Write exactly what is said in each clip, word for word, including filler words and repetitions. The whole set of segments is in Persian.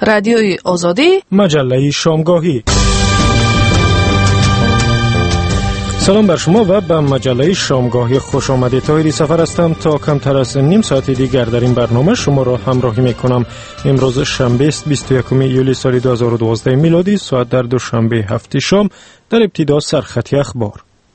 رادیوی آزادی، مجله شامگاهی. سلام بر شما و به مجله شامگاهی خوش آمدید. طاهری سفر هستم. تا کمتر از نیم ساعت دیگر در این برنامه شما را همراهی میکنم. امروز شنبه است، بیست و یکم یولی سال دو هزار و دوازده میلادی، ساعت در دوشنبه هفت شام. در ابتدا سرخط اخبار.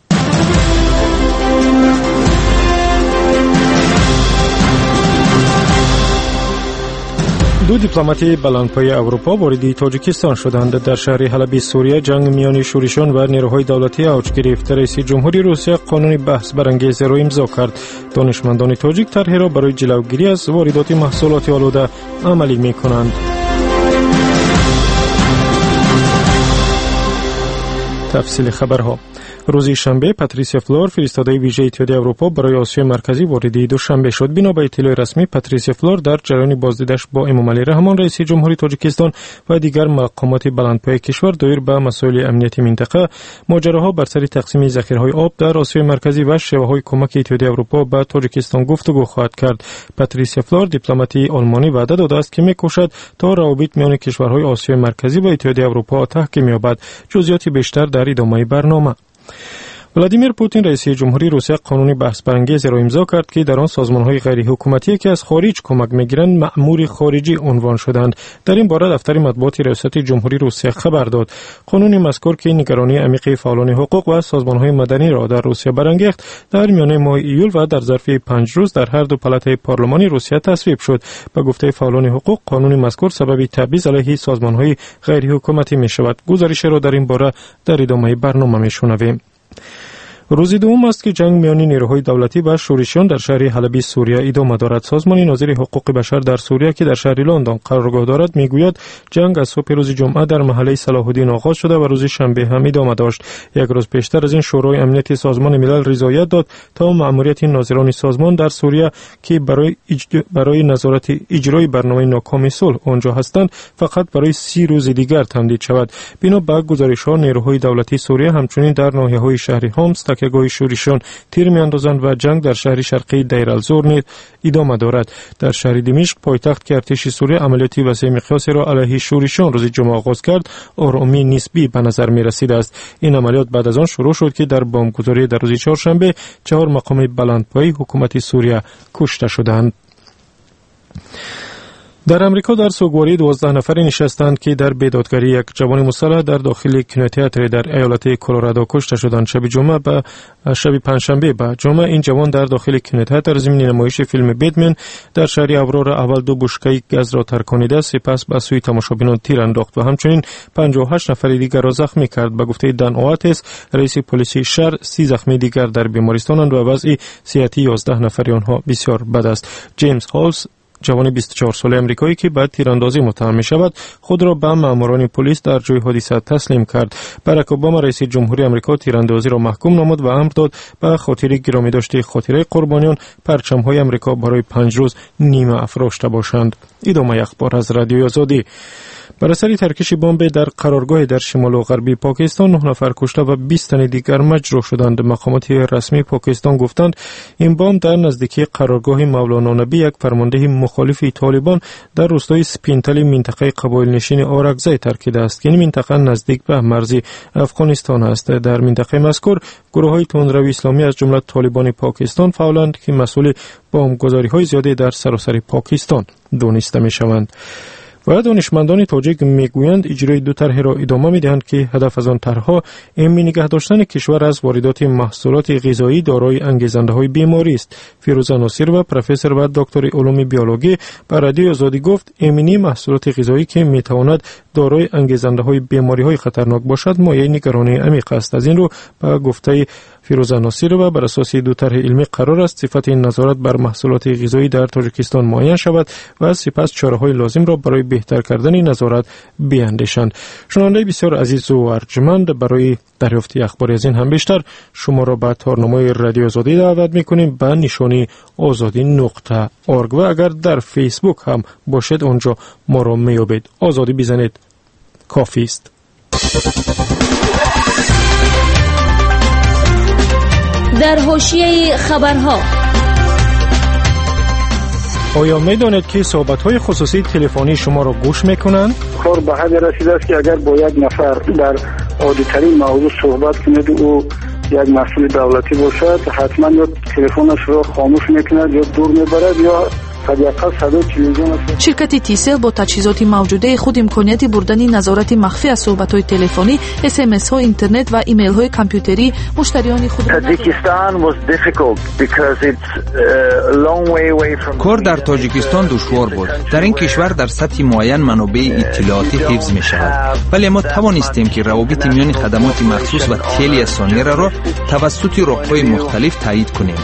دو دیپلمات بلندپایه اروپا وارد تاجیکستان شدند. در شهر حلب سوریه جنگ میان شورشیان و نیروهای دولتی اوج گرفت. رئیس جمهوری روسیه قانون بحث برانگیز را امضا کرد. دانشمندان تاجیک طرحی را برای جلوگیری از واردات محصولات آلوده عملی میکنند. تفصیل خبرها. روز شنبه پاتریسیا فلور، فرستاده ویژه اتحادیه اروپا برای آسیای مرکزی، وارد دوشنبه شد. بنا به اطلاع رسمی، پاتریسیا فلور در جریان بازدیدش با امامعلی رحمان، رئیس جمهوری تاجیکستان و دیگر مقامات بلندپایه کشور دایر به مسائل امنیتی منطقه، ماجراها بر سر تقسیم ذخیره‌های آب در آسیای مرکزی و شیوه‌های کمک اتحادیه اروپا به تاجیکستان گفتگو خواهد کرد. پاتریسیا فلور، دیپلماتی آلمانی، وعده داده است که می‌کوشد تا روابط میان کشورهای آسیای مرکزی و اتحادیه اروپا تحکیم یابد. جزئیات بیشتر در ادامه برنامه. ولادیمیر پوتین، رئیس جمهوری روسیه، قانون بحث برانگیز را امضا کرد که در آن سازمان‌های غیر حکومتی که از خارج کمک می‌گیرند مأمور خارجی عنوان شدند. در این باره دفتر مطبوعات ریاست جمهوری روسیه خبر داد. قانون مذکور که نگرانی عمیق فعالان حقوق و سازمان‌های مدنی را در روسیه برانگیخت، در میانه ماه ایول و در ظرف پنج روز در هر دو پالاتای پارلمانی روسیه تصویب شد. به گفته فعالان حقوق، قانون مذکور سبب تبعیض علیه سازمان‌های غیر حکومتی می‌شود. گزارش را در این باره در ادامه برنامه می‌شنویم. روز دوم است که جنگ میان نیروهای دولتی و شورشیان در شهر حلب سوریه ادامه دارد. سازمان ناظر حقوق بشر در سوریه که در شهر لندن قرارگاه دارد میگوید جنگ از صبح روز جمعه در محله صلاح الدین آغاز شده و روز شنبه هم ادامه داشت. یک روز پیشتر از این شورای امنیت سازمان ملل رضایت داد تا مأموریت ناظران سازمان در سوریه که برای اج... برای نظارت اجرای برنامه ناکام صلح آنجا هستند فقط برای سی روز دیگر تمدید شود. بنا به گزارش‌ها، نیروهای دولتی سوریه همچنین در ناحیه‌های شهر حمص تکیه‌گاه شورشیان تیر می‌اندازند و جنگ در شهر شرقی دیر الزور نیز ادامه دارد. در شهر دمشق، پایتخت که ارتش سوریه عملیاتی وسیع مقیاسی را علیه شورشیان روز جمعه آغاز کرد، آرامی نسبی به نظر می‌رسیده است. این عملیات بعد از آن شروع شد که در بمبگذاری در روز چهارشنبه چهار مقام بلندپایه حکومت سوریه کشته شدند. در امریکا در سوگواری دوازده نفری نشستند که در بیدادگری یک جوان مسلح در داخل کینوتئاتر در ایالت کلرادو کشته شدند. شب جمعه به شب پنجشنبه به جمعه این جوان در داخل کینوتئاتر ضمن نمایش فیلم بیتمن در شهر اورورا اول دو بشکه گاز را ترکانیده، سپس به سوی تماشابینان تیر انداخت و همچنین پنجاه و هشت نفر دیگر را زخمی کرد. به گفته دان اواتس، رئیس پلیس شهر، سی زخمی دیگر در بیمارستانند و وضع صحتی یازده نفر آنها بسیار بد است. جیمز هالز، جوان بیست و چهار ساله امریکایی که بعد تیراندازی متهم می شود، خود را به ماموران پلیس در جای حادثه تسلیم کرد. باراک اوباما، رئیس جمهوری آمریکا، تیراندازی را محکوم نمود و امر داد به خاطر گرامی داشته خاطره قربانیان پرچم‌های آمریکا برای پنج روز نیمه افراشته باشند. ادامه اخبار از رادیوی آزادی. بر اثر ترکش بمب در قرارگاه در شمال و غربی پاکستان نه نفر کشته و بیست تن دیگر مجروح شدند. مقامات رسمی پاکستان گفتند این بمب در نزدیکی قرارگاه مولانا نبی، یک فرمانده مخالف طالبان، در روستای سپینتل منطقه قبایل نشین آرکزای ترکیده است که این منطقه نزدیک به مرز افغانستان است. در منطقه مذکور گروه‌های تندروی اسلامی از جمله طالبان پاکستان فعالند که مسئول بمبگذاری‌های زیاده در سراسر پاکستان دانسته می‌شوند. و دانشمندان تاجیک میگویند اجرای دو طرح را ادامه میدهند که هدف از آن طرح‌ها امنی نگه داشتن کشور از واردات محصولات غذایی دارای انگیزنده‌های بیماری است. فیروزه ناصر و پروفسور و دکتر علوم بیولوژی به رادیو آزادی گفت امنی محصولات غذایی که میتواند دارای انگیزنده‌های بیماری‌های خطرناک باشد مایه نگرانی عمیق است. از این رو به گفته فیروزه ناصر و بر اساس دو طرح علمی قرار است صفت نظارت بر محصولات غذایی در تاجیکستان معین شود و سپس چاره‌های لازم را برای بهتر کردن نظارت بیاندیشند. شنونده بسیار عزیز و ارجمند، برای دریافت اخباری از این هم بیشتر شما را به تارنمای رادیو آزادی دعوت می‌کنیم به نشانی آزادی نقطه اورگ و اگر در فیسبوک هم باشد آنجا ما را میابید. آزادی بزنید کافی است. در حاشیه خبرها آیا می‌دانید که صحبت‌های خصوصی تلفنی شما را گوش می‌کنند؟ کار به حد رسیده است که اگر با یک نفر در عادی‌ترین موضوع صحبت کنید او یک مسئول دولتی باشد، حتما یا تلفنش را خاموش می‌کند یا دور می‌برد یا شرکت تیسل با تجهیزات موجوده خود امکانیت بردن نظارت مخفی از صحبت‌های تلفنی، اس ام اس ها، اینترنت و ایمیل‌های کامپیوتری مشتریان خود کار در تاجیکستان دشوار بود. در این کشور در سطح معین منابع اطلاعاتی حفظ می شود، ولی ما توانستیم که روابط میان خدمات مخصوص و تلی ثانیه را توسط راه‌های مختلف تایید کنیم.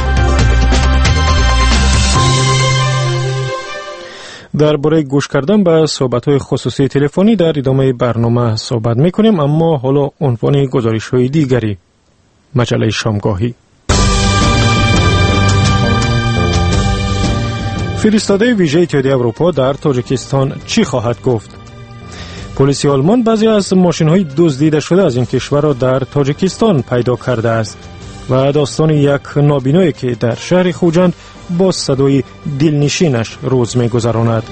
درباره گوش کردن به صحبت‌های خصوصی تلفنی در ادامه برنامه صحبت می‌کنیم، اما حالا عنوان گزارش‌های دیگری. مجله شامگاهی. فرستاده ویژه اتحادیه اروپا در تاجیکستان چی خواهد گفت؟ پلیس آلمان بعضی از ماشین‌های دزدیده شده از این کشور را در تاجیکستان پیدا کرده است و داستان یک نابینایی که در شهر خوجند با صدای دلنشینش روز می‌گذراند.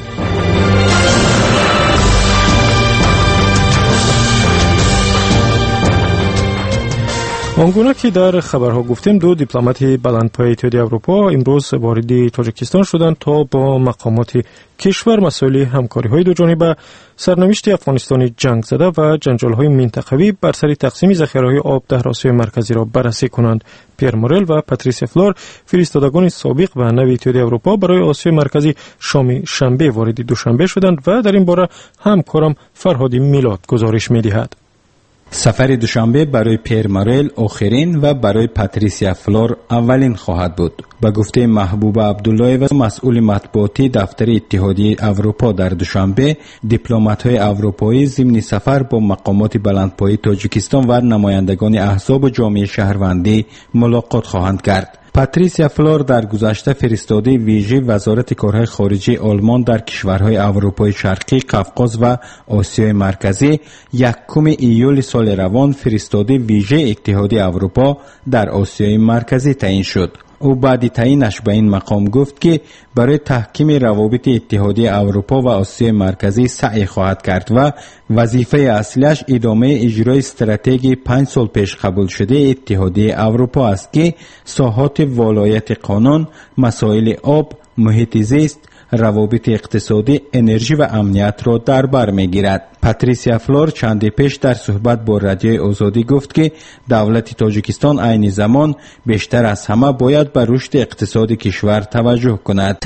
آنگونه که در خبرها گفتیم، دو دیپلمات بلندپایه اتحادیه اروپا امروز وارد تاجیکستان شدند تا با مقامات کشور مسائل همکاری‌های دو جانبه، سرنوشت افغانستان جنگ زده و جنجال‌های منطقوی بر سر تقسیم ذخیره‌های آب در آسیای مرکزی را بررسی کنند. پیر مورل و پاتریسیا فلور، فرستادگان سابق و نوی اتحادیه اروپا، برای آسیای مرکزی شام شنبه وارد دوشنبه شدند و در این باره همکارم فرهاد میلاد گزارش می‌دهد. سفر دوشنبه برای پیر مورل آخرین و برای پاتریسیا فلور اولین خواهد بود. به گفته محبوب عبدالله و مسئول مطبوعاتی دفتر اتحادیه اروپا، در دوشنبه دیپلمات‌های اروپایی ضمن سفر با مقامات بلندپایه تاجیکستان و نمایندگان احزاب و جامعه شهروندی ملاقات خواهند کرد. پاتریسیا فلور در گذشته فرستاده ویژه وزارت کارهای خارجه آلمان در کشورهای اروپای شرقی، قفقاز و آسیای مرکزی، یکم ایول سال روان فرستاده ویژه اتحادیه اروپا در آسیای مرکزی تعیین شد. او بعد تعیینش به این مقام گفت که برای تحکیم روابط اتحادیه اروپا و آسیای مرکزی سعی خواهد کرد و وظیفه اصلیش ادامه اجرای استراتژی پنج سال پیش قبول شده اتحادیه اروپا است که ساحات ولایت قانون، مسائل آب، محیط زیست، روابط اقتصادی، انرژی و امنیت را در بر میگیرد. پاتریسیا فلور چندی پیش در صحبت با رادیوی آزادی گفت که دولت تاجیکستان عین زمان بیشتر از همه باید به رشد اقتصادی کشور توجه کند.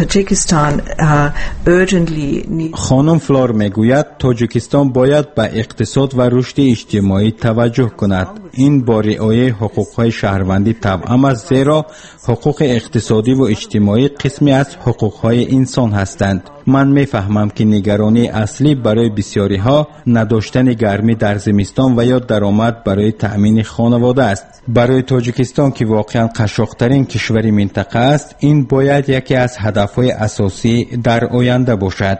خانم فلور میگوید تاجیکستان باید به اقتصاد و رشد اجتماعی توجه کند. این با رعایت حقوق‌های شهروندی طبعا است، زیرا حقوق اقتصادی و اجتماعی قسمی از حقوق‌های انسان هستند. من میفهمم که نگرانی اصلی برای بسیاری ها نداشتن گرمی در زمستان و یا درآمد برای تأمین خانواده است. برای تاجیکستان که واقعا قشاق‌ترین کشور منطقه است، این باید یکی از هدفهای اساسی در آینده باشد.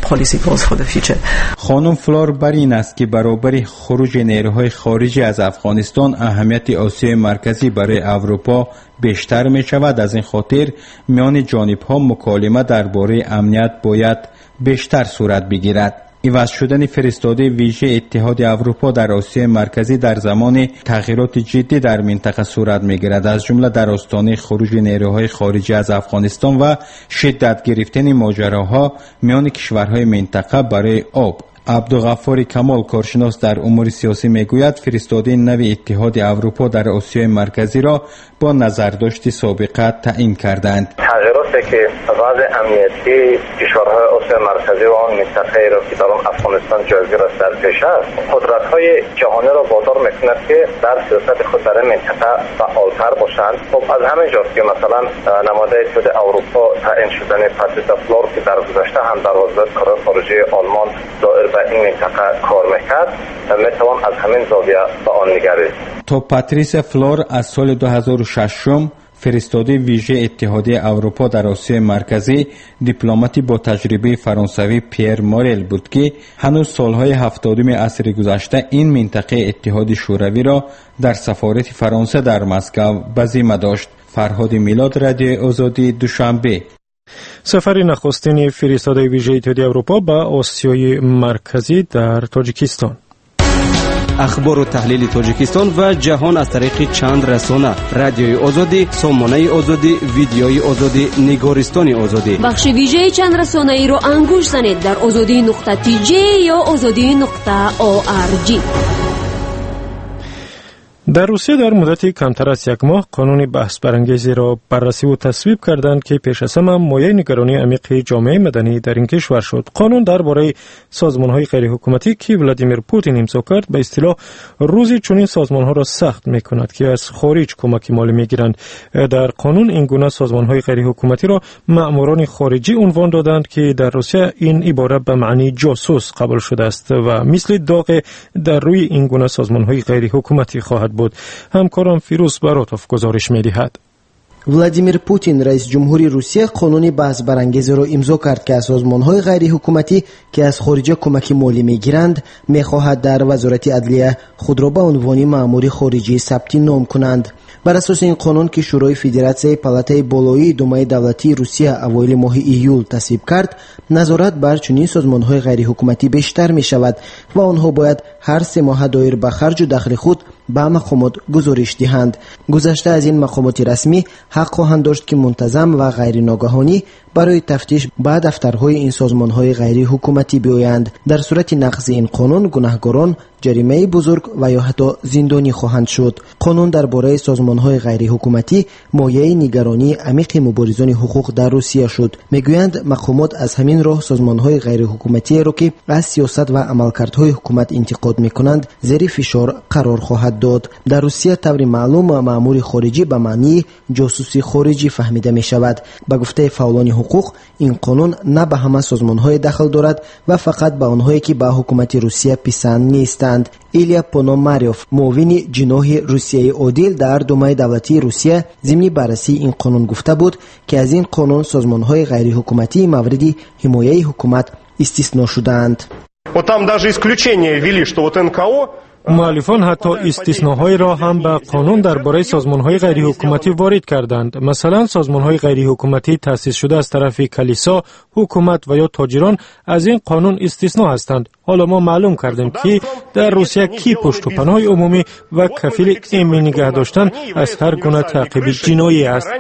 خانم فلور بر این است که برابر خروج نیروهای خارجی از افغانستان اهمیت آسیای مرکزی برای اروپا بیشتر می شود. از این خاطر میان جانب ها مکالمه درباره امنیت باید بیشتر صورت بگیرد. عوض شدن فرستاده ویژه اتحادیه اروپا در آسیای مرکزی در زمان تغییرات جدی در منطقه صورت می‌گیرد، از جمله در آستانه خروج نیروهای خارجی از افغانستان و شدت گرفتن ماجراها میان کشورهای منطقه برای آب. عبدالغفار کمال، کارشناس در امور سیاسی، میگوید فرستاده نوی اتحاد اروپا در آسیای مرکزی را با نظرداشت سابقه تعیین کردند. تغییراتی که وضع امنیتی کشورهای آسیای مرکزی و آن منطقه را که در آن افغانستان جایگیر است در پیش است، قدرت‌های جهانی را وادار می‌کند که در سیاست خود در منطقه فعال‌تر باشند. خب از همین جاست که مثلا نماینده اتحاد اروپا تعیین شدن پاتریسیا فلور که در گذشته هم در وزارت کارهای خارجه آلمان دائر به این منطقه کار می‌کرد، می‌توان از همین زاویه به آن نگرید. تا پاتریسیا فلور از سال دو هزار و شش فرستاده ویژه اتحادیه اروپا در آسیای مرکزی، دیپلماتی با تجربه فرانسوی پیر مورل بود که هنوز سالهای هفتادم عصر گذشته این منطقه اتحاد شوروی را در سفارت فرانسه در مسکو به ذمه داشت. فرهاد میلاد، رادیو آزادی، دوشنبه. سفر نخستین فرستاده ویژه اتحادیه اروپا به آسیای مرکزی در تاجیکستان. اخبار و تحلیل تاجیکستان و جهان از طریق چند رسانه: رادیوی آزادی، سامانه آزادی، ویدیوی آزادی، نگارستان آزادی. بخش ویژه چند رسانه ای را انگوش زنید در آزادی نقطه تی جی یا آزادی نقطه او آر جی. در روسیه در مدت کمتر از یک ماه قانون بحث برانگیزی را بررسی و تصویب کردند که پیش از همه مایه نگرانی عمیق جامعه مدنی در این کشور شد. قانون درباره سازمان‌های غیرحکومتی که ولادیمیر پوتین امضا کرد به اصطلاح روزی چنین سازمان‌ها را سخت می‌کند که از خارج کمک مالی می‌گیرند. در قانون این گونه سازمان‌های غیرحکومتی را مأموران خارجی عنوان دادند که در روسیه این عبارت به معنی جاسوس قبول شده است و مثل داغ در روی این گونه سازمان‌های غیرحکومتی خواهد بود. همکارم فیروز براتوف گزارش می‌دهد. ولادیمیر پوتین رئیس جمهوری روسیه قانونی بحث برانگیز را امضا کرد که سازمان‌های غیر حکومتی که از خارج کمک مالی می‌گیرند می‌خواهد در وزارت عدلیه خود را به عنوان مأمور خارجی ثبت نام کنند. بر اساس این قانون که شورای فدراسیای پالاتای بالایی دومای دولتی روسیه اوایل ماه ایول تصویب کرد، نظارت بر چنین سازمان‌های غیر حکومتی بیشتر می‌شود و آنها باید هر سه ماه دایر به خرج و دخل خود به مقامات گزارش دهند. گذشته از این مقامات رسمی حق خواهند داشت که منتظم و غیر ناگهانی برای تفتیش به دفترهای این سازمان‌های غیر حکومتی بیایند. در صورت نقض این قانون گناهکاران جریمه بزرگ و یا حتی زندانی خواهند شد. قانون درباره سازمان‌های غیر حکومتی مایه نگرانی عمیق مبارزان حقوق در روسیه شد. میگویند مقامات از همین راه سازمان‌های غیر حکومتی را که از سیاست و عملکردهای حکومت انتقاد می‌کنند زیر فشار قرار خواهد داد. در روسیه طور معلوم مأمور خارجی به معنی جاسوسی خارجی فهمیده می‌شود. به گفته فعالان حقوق این قانون نه به همه سازمان‌های دخل دارد و فقط به آنهایی که به حکومت روسیه پسند نیستند. ایلیا پونوماریوف، معاون جناح روسیه عادل در دومای دولتی روسیه، ضمن بررسی این قانون گفته بود که از این قانون سازمان‌های غیر حکومتی مورد حمایت حکومت استثنا شدند. Вот там даже исключение ввели, что вот эн ка о مؤلفان حتی استثناهای را هم به قانون درباره سازمان‌های غیر حکومتی وارد کردند. مثلا سازمان‌های غیر حکومتی تأسیس شده از طرف کلیسا، حکومت و یا تاجران از این قانون استثنا هستند. حالا ما معلوم کردیم که در روسیه کی پشت و پناه عمومی و کفیل امنی نگه داشتن از هر گونه تعقیب جنایی است.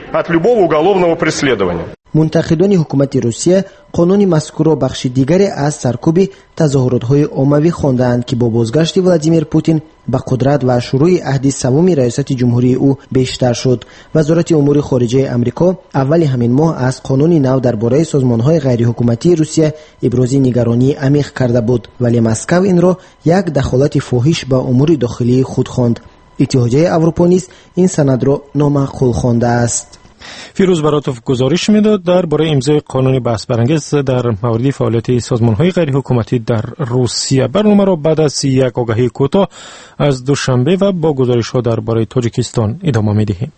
منتقدان حکومت روسیه قانون مذکور را بخش دیگری از سرکوب تظاهرات‌های عمومی خواندند که با بازگشت ولادیمیر پوتین به قدرت و شروع عهد سوم ریاست جمهوری او بیشتر شد. وزارت امور خارجه آمریکا اول همین ماه از قانون نو درباره سازمان‌های غیر حکومتی روسیه ابراز نگرانی عمیق کرده بود، ولی مسکو این را یک دخالت فاحش به امور داخلی خود خواند. اتحادیه اروپا نیز این سند را نامعقول خوانده است. فیروز براتوف گزارش میداد درباره امضای قانون بحث برانگیز در مورد فعالیت سازمان‌های غیر حکومتی در روسیه. برنامه را بعد از یک آگهی کوتاه از دوشنبه و با گزارش‌ها درباره تاجیکستان ادامه می‌دهیم.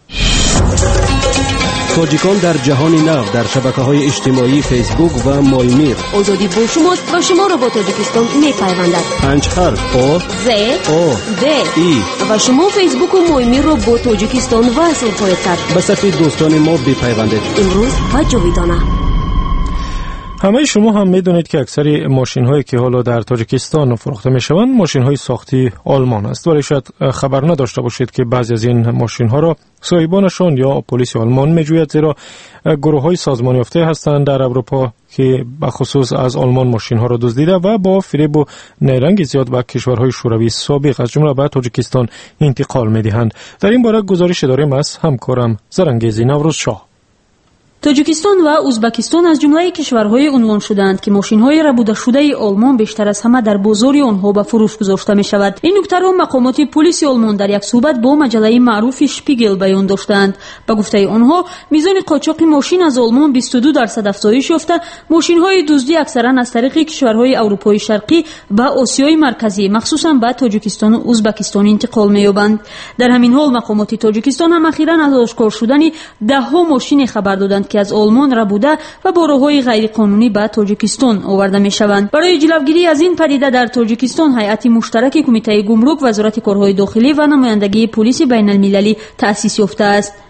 تاجیکان در جهان نو در شبکه‌های اجتماعی فیسبوک و مایمیر. آزادی با شماست و شما را با تاجیکستان می‌پیوندد. پنج حرف آ ز آ د ای و شما فیسبوک و مایمیر را با تاجیکستان وصل خواهید کرد. به صف دوستان ما بپیوندید. امروز و جاویدانه. همه شما هم میدونید که اکثر ماشین هایی که حالا در تاجیکستان فروخته می شوند ماشین های ساختی آلمان است، ولی شاید خبر نداشته باشید که بعضی از این ماشین ها را صاحبانشان یا پلیس آلمان می جوید، زیرا گروه های سازمان یافته هستند در اروپا که بخصوص از آلمان ماشین ها را دزدیده و با فریب و نیرنگ زیاد به کشورهای شوروی سابق از جمله به تاجیکستان انتقال می دهند. در این باره گزارش داریم از همکارم زرنگیزی نوروز شاه. تاجیکستان و ازبکستان از جمله کشورهای عنوان شدند که ماشین‌های ربوده شده آلمان بیشتر از همه در بازار آنها به فروش گذاشته می‌شود. این نکته را مقامات پلیس آلمان در یک صحبت با مجله معروف شپیگل بیان داشتند. به گفته آنها میزان قاچاق ماشین از آلمان بیست و دو درصد افزایش یافته. ماشین‌های دزدی اکثرا از طریق کشورهای اروپای شرقی به آسیای مرکزی مخصوصاً به تاجیکستان و ازبکستان انتقال می‌یابند. در همین حال مقامات تاجیکستان هم اخیراً از آشکار شدن ده‌ها ماشین خبر دادند که از آلمان را بوده و با راه‌های غیر قانونی به تاجیکستان آورده می‌شوند. برای جلوگیری از این پدیده در تاجیکستان هیئت مشترک کمیته گمرک، وزارت کارهای داخلی و نمایندگی پلیس بین‌المللی تأسیس یافته است.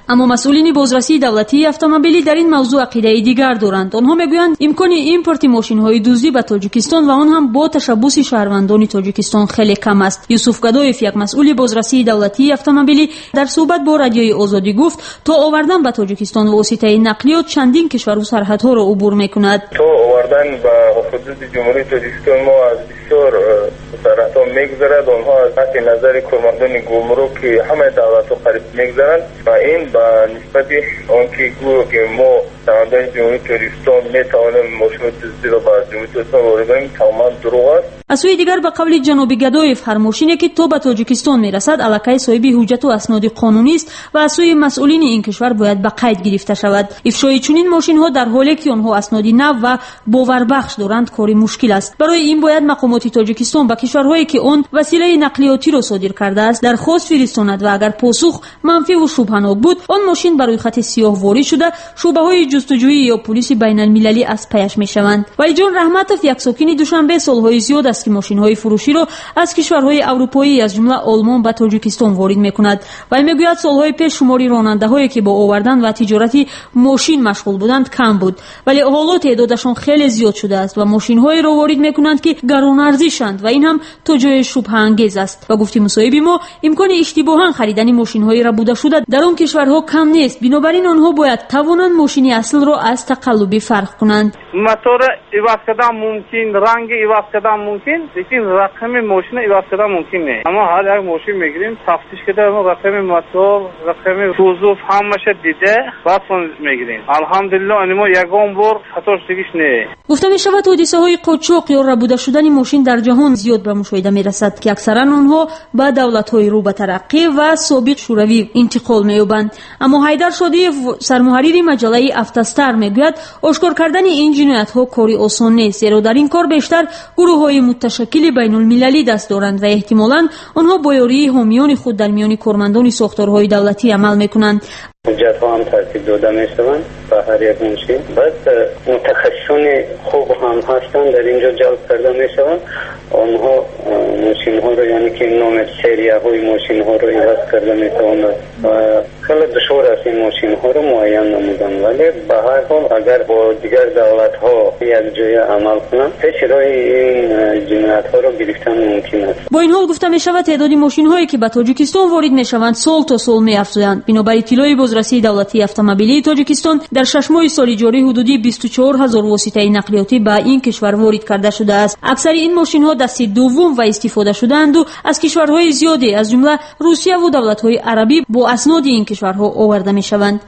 اما مسئولین بازرسی دولتی автомобили در این موضوع عقیده دیگر دارند. آنها میگویند امکان ایمپورت ماشین‌های دزدی به تاجیکستان و آن هم با تشبث شهروندان تاجیکستان خیلی کم است. یوسف گدایف، یک مسئول بازرسی دولتی автомобили، در صحبت با رادیوی آزادی گفت تا آوردن به تاجیکستان واسطه نقلیات چندین کشور و سرحدها را عبور میکند. تا آوردن به حدود جمهوری تاجیکستان ما از بسیار سرحدها میگذرد. آنها از نقطه نظر کارمندان گمرک که همه دولت‌ها قریب میگذرند و این به نسبت آنکه گویا که ما شهروندان جمهوری تاجیکستان میتوانیم ماشین دزدی را به جمهوری تاجیکستان وارد کنیم تماما دروغ است. از سوی دیگر به قول جناب گدایف، هر ماشینی که تو به تاجیکستان میرسد الکی صاحب حجت و اسناد قانونی است و از سوی مسئولین این کشور باید به قید گرفته شود. افشای چنین ماشین ها در حالی که آنها اسناد نو و باوربخش دارند کاری مشکل است. برای این باید مقامات تاجیکستان به کشورهایی که آن وسیله نقلیاتی را صادر کرده است درخواست فرستاند و اگر پاسخ منفی و شبهه‌ناک بود آن ماشین بر روی خط سیاه وارد شده شبهه‌های جستجویی یا پلیس بین المللی از پیش میشوند. ولی جان رحمتوف، یک ساکن دوشنبه، سالهای زیاد است که ماشین‌های فروشی را از کشورهای اروپایی از جمله آلمان به تاجیکستان وارد می‌کند. و میگوید سالهای پیش شماری راننده‌هایی که با آوردن و تجارتی ماشین مشغول بودند کم بود، ولی حالا تعدادشان خیلی زیاد شده است و ماشین‌هایی را وارد می‌کنند که گران ارزشند و این هم تا جای شبهه انگیز است. و گفتی مصاحب ما امکان اشتباهاً خریدن ماشین‌های ربوده شده در اون کشورها کم نیست، بنابراین آنها باید توانند ماشین اصل را از تقلبی فرق کنند. موتور عوض کردن ممکن، رنگ عوض کردن ممکن، لیکن رقم ماشین عوض کردن ممکن نیست. اما هر یک ماشین میگیریم تفتیش کردیم، رقم موتور، رقم توزیع همش دیده بعد میگیریم. الحمدلله انما یگان بار خطاش دیگه نه. گفته می شود حادثه‌های قاچاق یا ربوده شدن ماشین در جهان زیاد به مشاهده می رسد که اکثرا آنها به دولت‌های رو به ترقی و سابق شوروی انتقال می‌یابند. اما حیدر شادی، سرمحرر مجله افتستر، میگوید آشکار کردن این جنایت‌ها کاری آسان نیست، زیرا در این کار بیشتر گروه‌های متشکل بین‌المللی دست دارند و احتمالاً آنها با یاری حامیان خود در میان کارمندان ساختارهای دولتی عمل می‌کنند. حجت ها هم ترتیب داده می شوند به هر یک ماشین. بعد متخصصان خوب هم هستند در اینجا جلب کرده می شوند. آنها ماشین ها رو، یعنی که نام سریه های ماشین ها رو عوض کرده می توانند و خیلی دشوار است این ماشین ها رو معین نمودن. ولی به هر حال اگر با دیگر دولت ها یک جای عمل کنند پیش روی این جنایت ها رو گرفتن ممکن است. با این حال گفته می شود تعداد ماشین هایی که به تاجیکستان وارد می شوند سال تا سال می افزایند. بنابر اطلاع بازرسی دولتی автомобили تاجیکستان در شش ماه سال جاری حدودی بیست و چهار هزار واسطه نقلیاتی به این کشور وارد کرده شده است. اکثر این ماشین ها دسته دوم و استفاده شده‌اند و از کشورهای زیادی از جمله روسیه و دولت‌های عربی با اسناد این کشورها آورده می‌شوند.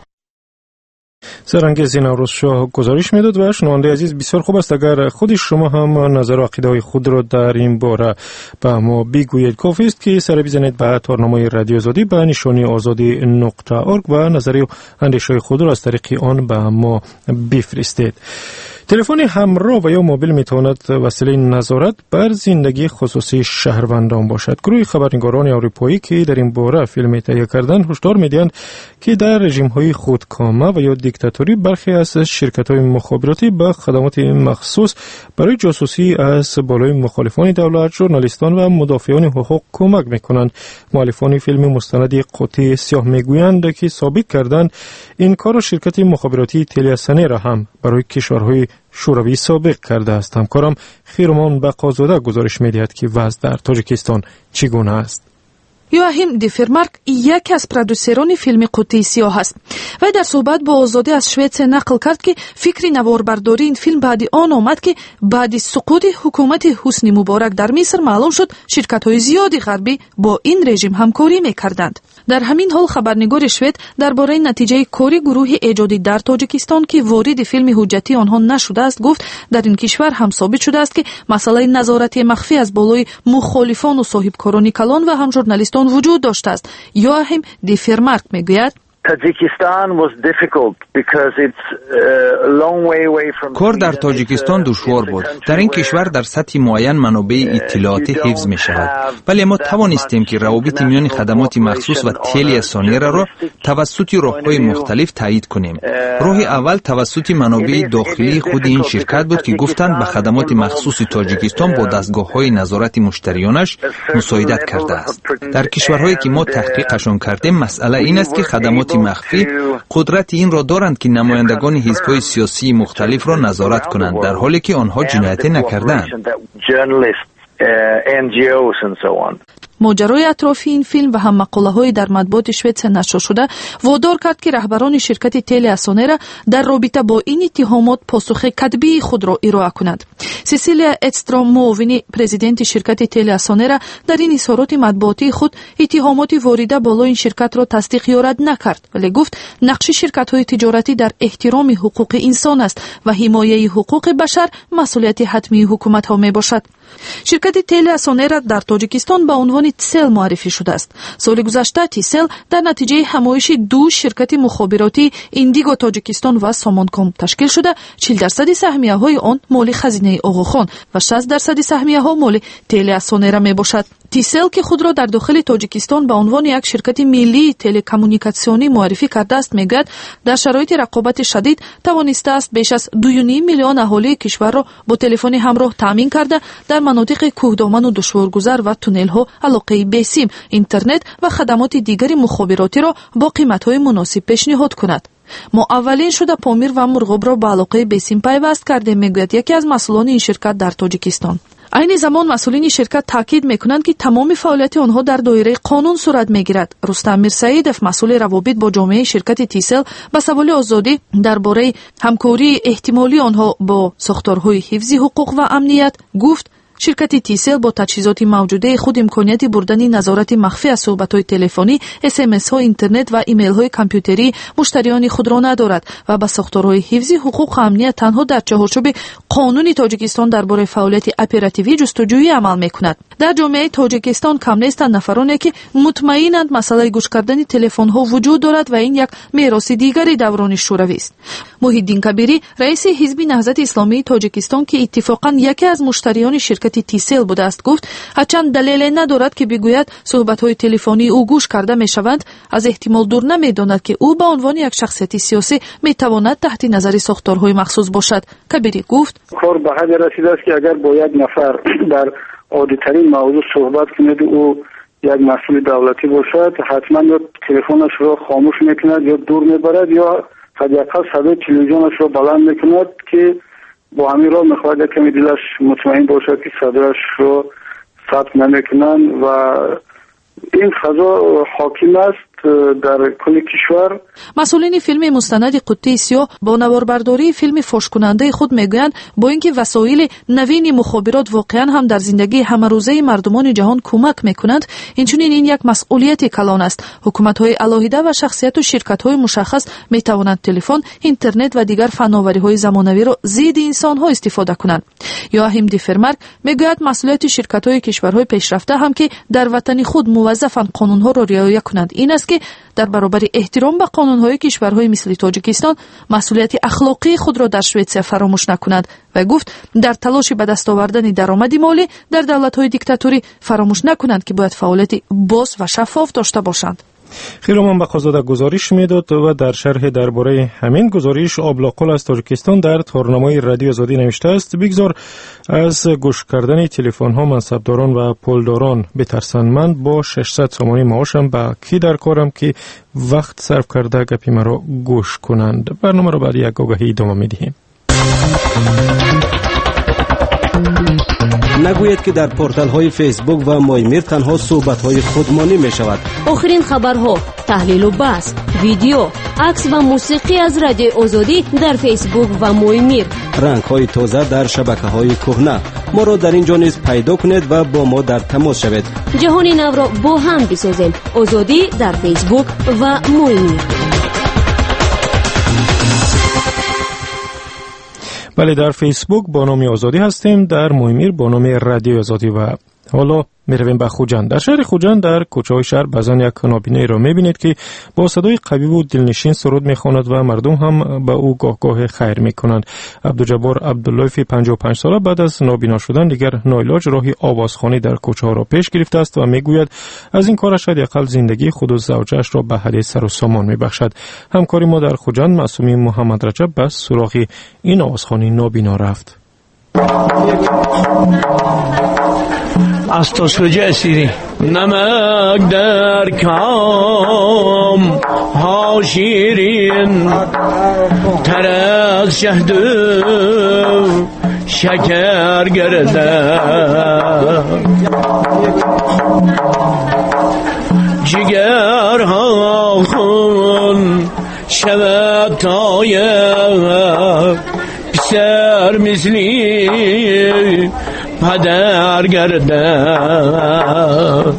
سرانگیز نوروز شاه گزارش میداد و شنونده عزیز بسیار خوب است اگر خود شما هم نظر و عقیده های خود را در این باره به ما بگویید. کافی است که سر بزنید به تارنامه رادیو آزادی به نشانی آزادی نقطه ارگ و نظری و اندیشه خود را از طریق آن به ما بفرستید. تلفن همراه و یا موبایل میتواند وسیله نظارت بر زندگی خصوصی شهروندان باشد. گروه خبرنگاران اروپایی که در این باره فیلم تهیه کردند هشدار میدهند که در رژیم‌های خودکامه و یا دیکتاتوری برخی از شرکت‌های مخابراتی به خدمات مخصوص برای جاسوسی از بالای مخالفان دولت، ژورنالیستان و مدافعان حقوق کمک میکنند. مؤلفان فیلم مستند قطعه سیاه میگویند که ثابت کردند این کار شرکت مخابراتی تلیاسنه را هم برای کشورهای شوروی سابق کرده است. همکارم خیرمان بقازاده گزارش می‌دهد که وضع در تاجیکستان چگونه است. یواهیم دیفرمارک یکی از پرودوسران فیلم قطعه سیاه است و در صحبت با آزادی از شویتس نقل کرد که فکر نواربرداری این فیلم بعد آن آمد که بعد سقوط حکومت حسنی مبارک در مصر معلوم شد شرکت‌های زیادی غربی با این رژیم همکاری می‌کردند. در همین حال خبرنگار شوید درباره نتیجه کاری گروه ایجادی در تاجیکستان که وارد فیلم حجتی آنها نشده است گفت در این کشور هم ثابت شده است که مسئله نظارت مخفی از بالای مخالفان و صاحبکاران کلان و هم ژورنالیستان وجود داشته است. یواهیم دیفرمارک میگوید کار در تاجیکستان دشوار بود. در این کشور در سطح معین منابع اطلاعاتی حفظ می شود، ولی ما توانستیم که روابط میان خدمات مخصوص و تلی ثانیه را توسط راه‌های مختلف تایید کنیم. راه اول توسط منابع داخلی خود این شرکت بود که گفتند به خدمات مخصوص تاجیکستان با دستگاه‌های نظارت مشتریانش مساعدت کرده است. در کشورهایی که ما تحقیقشان کردیم مسئله این است که خدمات اطلاعات مخفی قدرت این را دارند که نمایندگان حزب‌های سیاسی مختلف را نظارت کنند در حالی که آنها جنایتی نکردند. ماجرای اطرافی این فیلم و هم مقاله‌های در مطبوعات شوئد نشر شده وادار کرد که رهبران شرکت تله اسونه در رابطه با این اتهامات پاسخ کتبی خود را ارائه کنند. سیسیلیا ادستروم معاون پرزیدنت شرکت تله اسونه در این اظهارات مطبوعاتی خود اتهامات وارده بالا این شرکت را تصدیق یا رد نکرد، ولی گفت نقش شرکت‌های تجارتی در احترام حقوق انسان است و حمایت حقوق بشر مسئولیت حتمی حکومت‌ها میباشد. شرکت تله اسونه در تاجیکستان به عنوان تیسل معرفی شده است. سال گذشته تیسل در نتیجه همایش دو شرکت مخابراتی ایندیگو تاجیکستان و سامانکام تشکیل شده چهل درصد سهمیه‌های آن مال خزینه آقاخان و شصت درصد سهمیه‌ها مال تله اسونه می باشد. تیسل که خود را در داخل تاجیکستان به عنوان یک شرکت ملی تلکمونیکاسیونی معرفی کرده است میگوید در شرایط رقابت شدید توانسته است بیش از دو و نیم میلیون اهالی کشور را با تلفن همراه تامین کرده در مناطق کوهدامن و دشوارگذر و تونل‌ها علاقه بسیم، اینترنت و خدمات دیگر مخابراتی را با قیمت‌های مناسب پیشنهاد کند. ما اولین شده پامیر و مرغاب را به علاقه بسیم پیوست کرده میگوید یکی از مسئولان این شرکت در تاجیکستان. این زمان مسئولین شرکت تاکید میکنند که تمام فعالیت آنها در دایره قانون صورت میگیرد. رستم میرسعیدов مسئول روابط با جامعه شرکت تیسل به سوال آزادی درباره همکاری احتمالی آنها با ساختارهای حفظ حقوق و امنیت گفت شرکت تیسل با تجهیزات موجوده خود امکانیت بردن نظارت مخفی از صحبت‌های تلفنی، اس ام اس ها، اینترنت و ایمیل‌های کامپیوتری مشتریان خود را ندارد و با ساختارهای حفظ حقوق و امنیت تنها در چارچوب قانون تاجیکستان درباره فعالیت اپراتیوی جستجویی عمل می‌کند. در جامعه تاجیکستان کم نیستند نفرانی که مطمئنند مسئله گوش کردن تلفن‌ها وجود دارد و این یک میراث دیگری دوران شوروی است. محیدین کبیری رئیس حزب نهضت اسلامی تاجیکستان که اتفاقاً یکی از مشتریان شرکت تیسل بوده است گفت هرچند دلیلی ندارد که بگوید صحبت‌های تلفنی او گوش کرده می‌شوند، از احتمال دور نمی‌داند که او به عنوان یک شخصیت سیاسی می‌تواند تحت نظر ساختارهای مخصوص باشد. کبیری گفت کار به حد رسیده است که اگر با یک نفر در عادی‌ترین موضوع صحبت کند او یک مسئول دولتی باشد حتما یا تلفنش را خاموش می‌کند یا دور می‌برد یا حداقل صدای تلویزیونش را بلند می‌کند که با همین را میخواهد کمی دلش مطمئن باشد که صدایش رو ثبت نمیکنن و این فضا حاکم است در کل کشور. مسئولین فیلم مستند قطه سیاه با نواربرداری فیلم فاش کننده خود میگویند با اینکه وسایل نوین مخابرات واقعا هم در زندگی همروزه مردمان جهان کمک میکنند، اینچنین این یک مسئولیت کلان است. حکومت‌های علاهیده و شخصیت و شرکت‌های مشخص میتوانند تلفن، اینترنت و دیگر فناوری‌های زمانوی را ضد انسان‌ها استفاده کنند. یوهیم دیفرمارک میگوید مسئولیت شرکت‌های کشورهای پیشرفته هم که در وطن خود موظفند قانون‌ها را رعایت کنند این است که در برابر احترام به قانون‌های کشورهای مثل تاجیکستان مسئولیت اخلاقی خود را در شوئد فراموش نکنند و گفت در تلاش به دست آوردن درآمد مالی در دولت‌های دیکتاتوری فراموش نکنند که باید فعالیت باز و شفاف داشته باشند. خیرمان بقازاده گزارش میداد و در شرح درباره همین گزارش آبلاقل از تاجیکستان در تارنامه رادیو آزادی نوشته است بگذار از گوش کردن تلفن ها منصبداران و پولداران بترسند. من با ششصد سومانی معاشم با کی در کارم که وقت صرف کرده گپی مرا گوش کنند. برنامه را بعد یک آگاهی ادامه میدهیم. نگوید که در پورتال های فیسبوک و مایمیر تنها صحبت های خودمانی می شود. آخرین خبرها، تحلیل و بحث، ویدیو، عکس و موسیقی از رادیو آزادی در فیسبوک و مایمیر. رنگ های تازه در شبکه های کهنه. ما را در اینجا نیز پیدا کنید و با ما در تماس شوید. جهان نو را با هم بسازیم. آزادی در فیسبوک و مایمیر. بله، در فیسبوک با نام آزادی هستیم، در مایمیر با نام رادیو آزادی. و حالا میرویم به خوجند. در شهر خوجند در کوچه های شهر بعضن یک نابینایی را میبینید که با صدای قوی و دلنشین سرود میخواند و مردم هم به او گاه گاه خیر میکنند. عبدالجبار عبداللهی پنجاه و پنج ساله بعد از نابینا شدن دیگر ناعلاج راهی آوازخوانی در کوچه ها را پیش گرفته است و میگوید از این کارش حداقل زندگی خود و زوجش را به حد سر و سامان میبخشد. همکاری ما در خوجند معصومی محمد رجب به سراغ این آوازخوانی نابینا رفت. از تو سوجه سیری نمک در کام ها شیرین تر از شهد شکر گردد جگر ها خون شود تاید پسر مثلی پدر گردد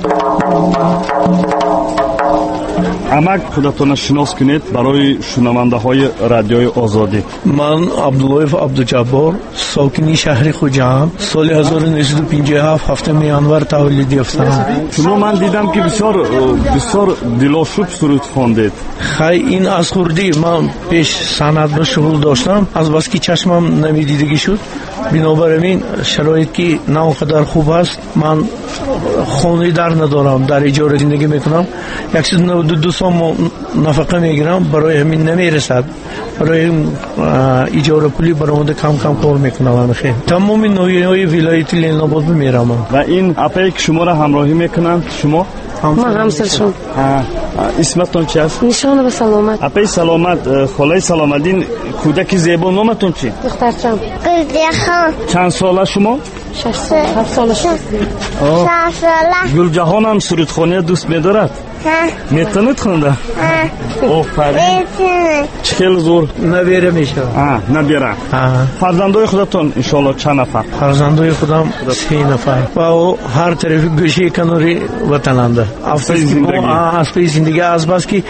амак худатона шинос кунед барои шунавандаҳои радиои озодӣ. ман абдуллоев абдуҷаббор сокини шаҳри хуҷаам соли ҳазору нӯҳсаду пинҷоҳу ҳафт ҳафтами январ таваллуд ёфтам. шумо ман дидам ки бисёр бисёр дилошуб суруд хондед. хай ин аз хурдӣ ман пеш санъат ба шуғул доштам азбаски чашмам намедидагӣ шуд бинобар амин шароит ки на он қадар хуб аст ман хонаи дар надорам дар иҷора зиндагӣ мекунам яксад наводу ду сом нафақа мегирам барои ҳамин намерасад барои иҷора пулӣ баромада кам кам кор мекунам амихе тамоми ноҳияҳои вилояти ленинобод мерамам. ва ин апае ки шуморо ҳамроҳӣ мекунанд шумо من همسرشون اسمتون چی است؟ نشانه به سلامت. اپی سلامت خالای سلامت این کودک زیبا نامتون چی؟ دخترچم گلجهان. چند ساله شما؟ شش سال. هفت ساله شد. شش ساله. گلجهان هم سرودخوانی دوست می‌دارد؟ میتونید خونده؟ آفرین. چه خیلی زور. نبیره میشه. آه نبیره. فرزندای خودتون ان شاء الله چند نفر؟ فرزندای خودم سه نفر. و هر طرف گوشه کناری وطننده. افسوس زندگی. افسوس زندگی از بس که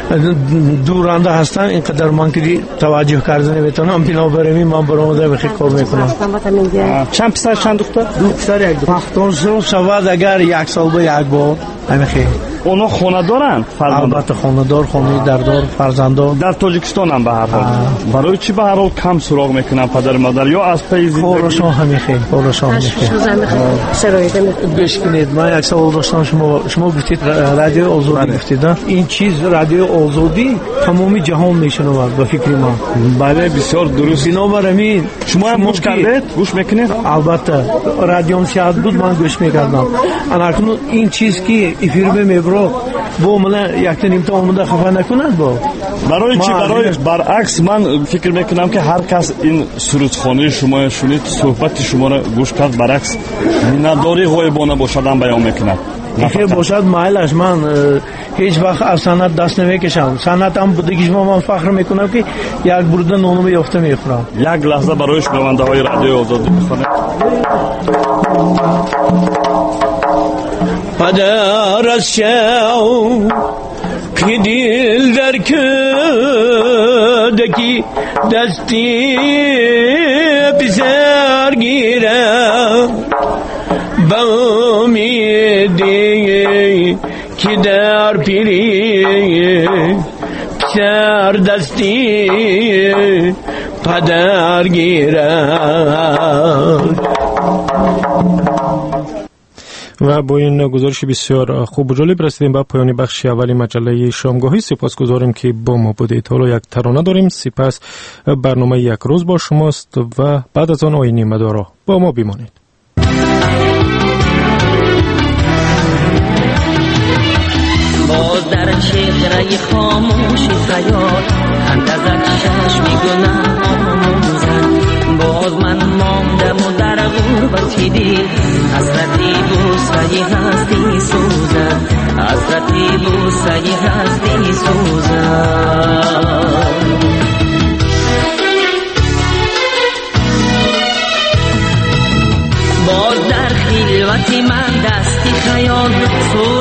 دورنده هستن اینقدر من که توجه کردن نمیتونم بنابراین من برآمده به کار میکنم. چند پسر چند دختر؟ دو پسر یک دختر. وقتون شود اگر یک سال به یک بار. همین خیلی. اونا خونه دارن؟ البته خونه دار، خونه دردار، فرزندان. در تاجیکستان هم به هر حال. برای چی به هر حال کم سراغ میکنن پدر مادر یا از پی زندگی؟ کارشون همین خیلی، کارشون همین خیلی. شرایط گوش کنید من یک سوال داشتم شما شما گفتید رادیو آزادی گفتید این چیز رادیو آزادی تمامی جهان میشنواد به فکر من. بله بسیار درست. بنابراین شما هم گوش کردید؟ گوش میکنید؟ البته رادیوم سیاد بود من گوش میکردم. اکنون این چیز که افیر میبره با من یک نیم اومده خفه نکنند با برای چی برای برعکس من فکر میکنم که هر کس این سرودخوانی شما شنید صحبت شما را گوش کرد برعکس نداری غایبانه باشدن بیان میکند خیلی باشد مایلش من هیچ وقت از سنت دست نمیکشم سنتم بودگیش من فخر میکنم که یک برده نونم یافته میخورم. یک لحظه برای شنونده های رادیو آزادی بخونید. پدر از شو که دل در کدکی دستی پسر گیرم با امیدی که در پیری پسر دستی پدر گیرم. و با این گزارش بسیار خوب و جالب رسیدیم به پایان بخش اولی مجله شامگاهی. سپاسگزاریم که با ما بودید. حالا یک ترانه داریم، سپس برنامه یک روز با شماست و بعد از آن آیین مدارا. با ما بمانید. باز در چهره خاموش خیال اندازت شش میگنه آموزد باز من ماندم و در غربتی دید حسرتی بوسه هستی سوزد حسرتی بوسه هستی سوزد باز در خلوت من دستی خیال